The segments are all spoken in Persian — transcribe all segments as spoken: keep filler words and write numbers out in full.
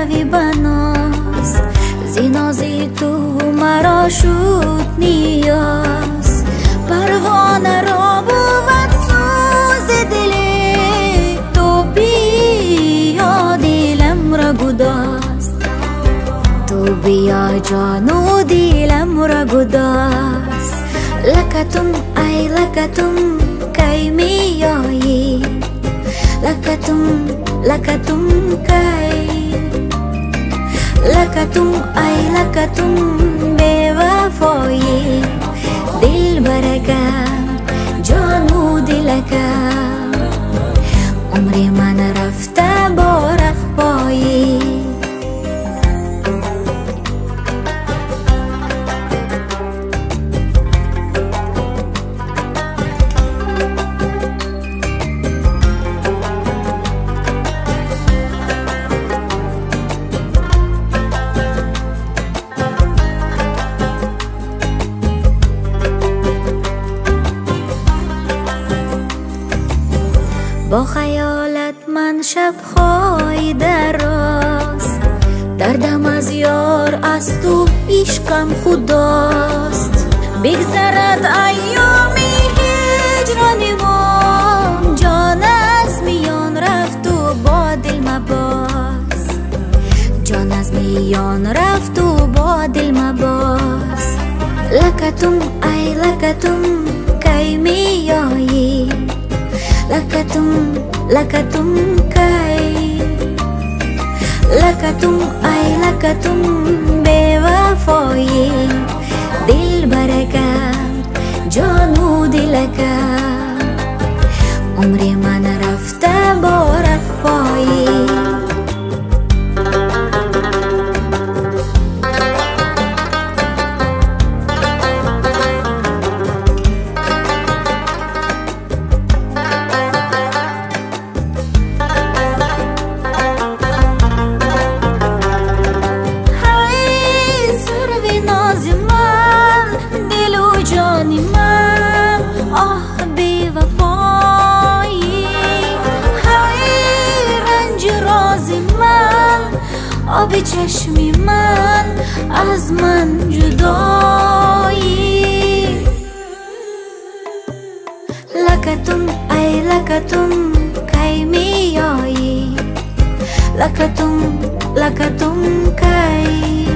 روی بناس، زینازی تو مرا شد نیاز. پروانه را بود سوز دل تو، بیا دلم را گداز. تو بیا جانو دلم را گداز. لکتم ای لکتم کی میایی، لکتم لکتم کی، لکتم ای لکتم بے وفایی. دل برکا جانو دلکا، عمر من رفته بارخ پایی. با خیالت من شب‌های دراز، دردم از یار از تو عشقم خداست. بگذرد ایامی هجران ما، جان از میان رفت و با دل مباز. جان از میان رفت و با دل مباز. لکتم ای لکتم کی میایی، لکتم لکتم کی، لکتم ای لکتم بے وفایی. دل برکا جانو دلکا، عمر من رفته بارخ پایی. آب چشمی من از من جدایی. لکتم ای لکتم کی میایی، لکتم لکتم کی،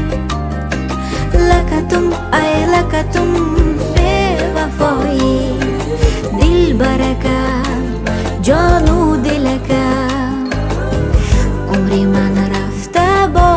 لکتم ای لکتم بے وفایی. دل برکا جانو دلکا، عمر من رفته با